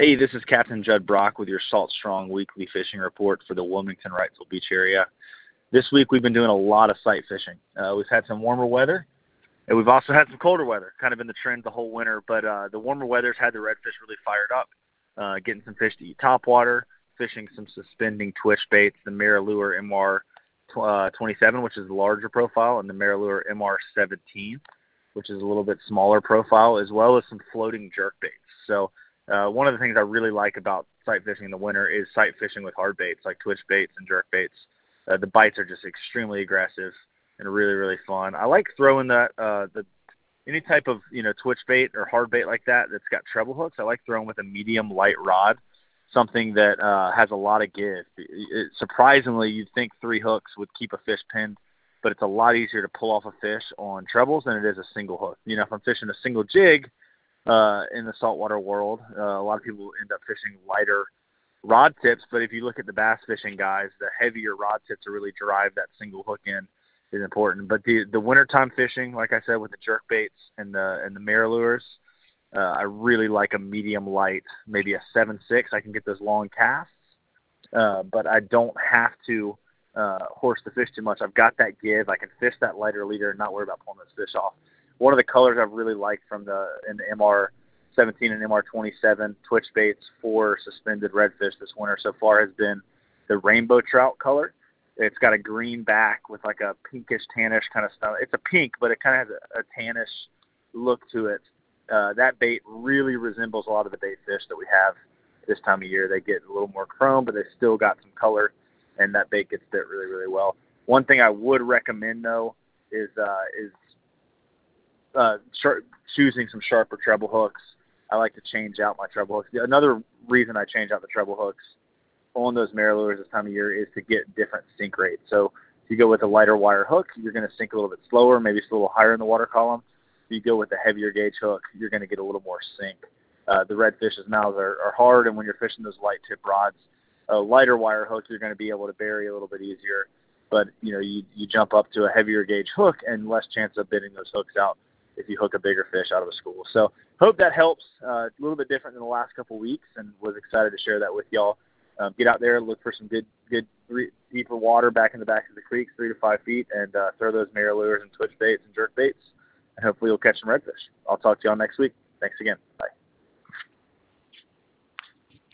Hey, this is Captain Judd Brock with your Salt Strong weekly fishing report for the Wilmington Wrightsville Beach area. This week we've been doing a lot of sight fishing. We've had some warmer weather, and we've also had some colder weather, kind of in the trend the whole winter. But the warmer weather's had the redfish really fired up, getting some fish to eat topwater, fishing some suspending twitch baits, the Marilure MR 27, which is the larger profile, and the Marilure MR 17, which is a little bit smaller profile, as well as some floating jerk baits. So one of the things I really like about sight fishing in the winter is sight fishing with hard baits like twitch baits and jerk baits. The bites are just extremely aggressive and really, really fun. I like throwing any type of twitch bait or hard bait like that that's got treble hooks. I like throwing with a medium light rod, something that has a lot of give. Surprisingly, you'd think 3 hooks would keep a fish pinned, but it's a lot easier to pull off a fish on trebles than it is a single hook. If I'm fishing a single jig in the saltwater world, a lot of people end up fishing lighter rod tips, but if you look at the bass fishing guys, the heavier rod tip to really drive that single hook in is important. But the wintertime fishing, like I said, with the jerk baits and the Marilures, I really like a medium light, maybe a 7-6. I can get those long casts, but I don't have to horse the fish too much. I've got that give. I can fish that lighter leader and not worry about pulling those fish off. One of the colors I've really liked in the MR 17 and MR 27 twitch baits for suspended redfish this winter so far has been the rainbow trout color. It's got a green back with like a pinkish tannish kind of stuff. It's a pink, but it kind of has a tannish look to it. That bait really resembles a lot of the bait fish that we have this time of year. They get a little more chrome, but they still got some color, and that bait gets bit really, really well. One thing I would recommend though is choosing some sharper treble hooks. I like to change out my treble hooks. Another reason I change out the treble hooks on those Marilures this time of year is to get different sink rates. So if you go with a lighter wire hook, you're going to sink a little bit slower, maybe it's a little higher in the water column. If you go with a heavier gauge hook, you're going to get a little more sink. The redfish's mouths are hard, and when you're fishing those light tip rods, a lighter wire hook, you're going to be able to bury a little bit easier. But you jump up to a heavier gauge hook and less chance of biting those hooks out if you hook a bigger fish out of a school. So hope that helps. A little bit different than the last couple of weeks, and was excited to share that with y'all. Get out there, look for some good deeper water back in the backs of the creeks, 3 to 5 feet, and throw those Marilures and twitch baits and jerk baits, and hopefully you'll catch some redfish. I'll talk to y'all next week. Thanks again. Bye.